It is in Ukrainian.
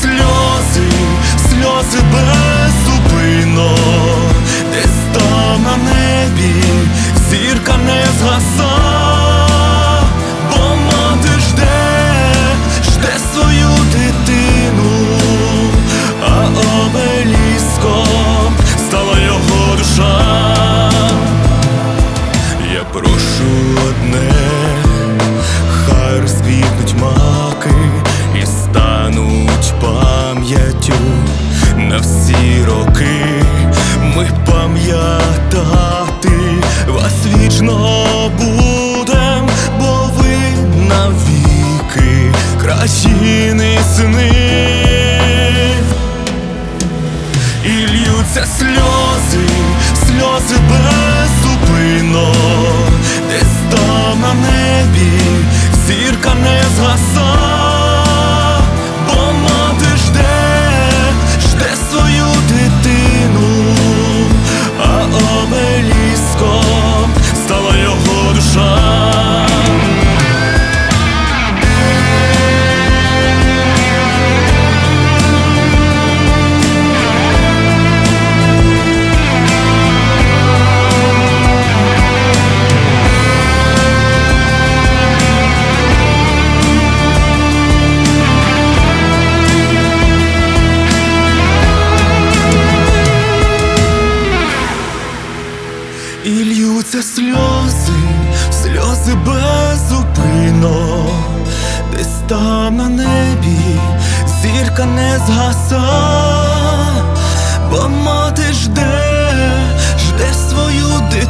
сльози, сльози беззупинно, десь там на небі зірка не згаса, бо мати жде свою дитину, а обеліском стала його душа. Я прошу одне, хай розквітнуть маки і стануть пам'яттю на всі роки. Ми пам'ятати вас вічно будем, бо ви навіки країни сини. І ллються сльози, сльози беззупинно, десь там на небі зірка не згаса, бо мати жде свою дитину, а обеліском стала його душа. І ллються сльози, сльози беззупинно, десь там на небі зірка не згаса, бо мати жде свою дитину.